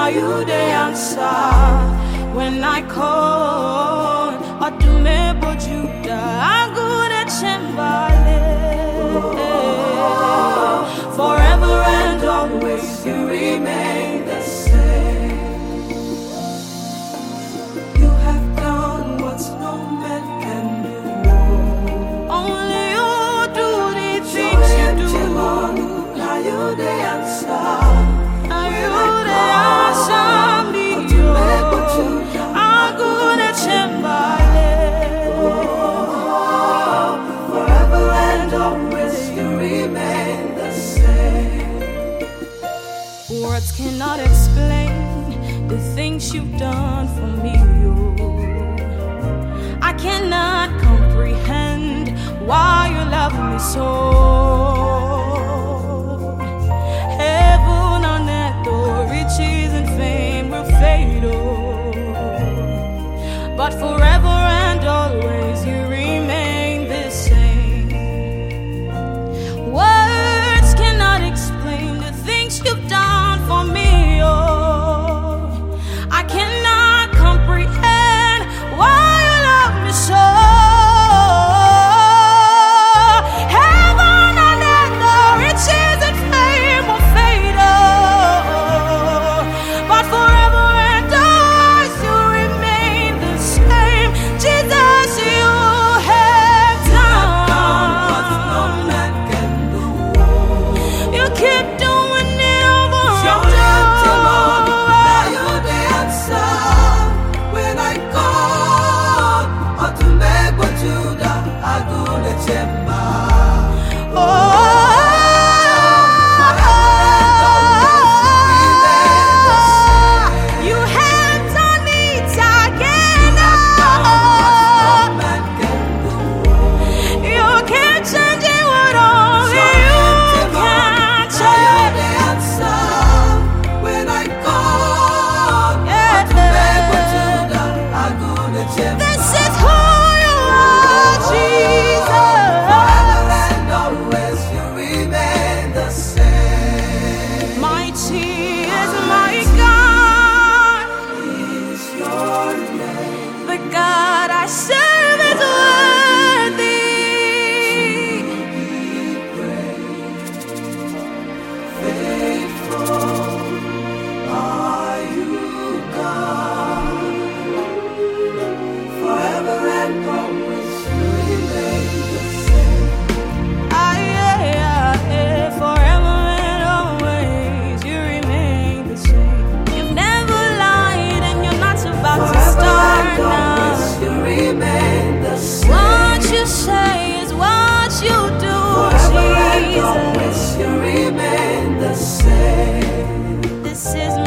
now you the answer when I call. Odume bojuda, agune chembale. Forever and always you remain the same. You have done what no man can do. Only you do the things you do. Now you the answer. Now you the answer. Me, agune chembale. Forever and always you remain the same. Words cannot explain the things you've done for me. I cannot comprehend why you love me so. Heaven on earth, oh, riches and fame will fade, oh, but forever and always you remain the same. Words cannot explain the things you've done for me, oh. I cannot comprehend why you love me so. Heaven and earth, the riches and fame will fade, oh, but forever and always you remain the same. Jesus, you have done what no man can do. You keep doing it over and over. Now you the answer when I call. Odume bojuda, agune chemba. You have done it again. You can't change it, what only you can change. This is who you are, Jesus. Mighty is my God. The God I serve is worthy. Are you God? Forever and always you remain the same. Forever and always you remain the same. You've never lied and you're not about to start now. You remain the same. What you say is what you do, Forever and Jesus. always you remain the same. This is